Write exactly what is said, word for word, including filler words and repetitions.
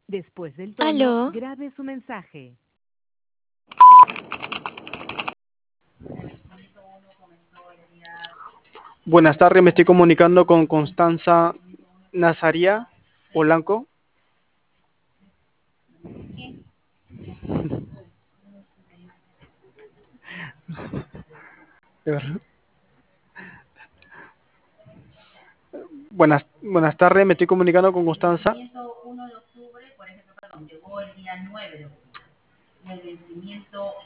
Después del tono, Aló, grabe su mensaje. Buenas tardes, me estoy comunicando con Constanza Nazaria Polanco. Buenas, buenas tardes, me estoy comunicando con Constanza.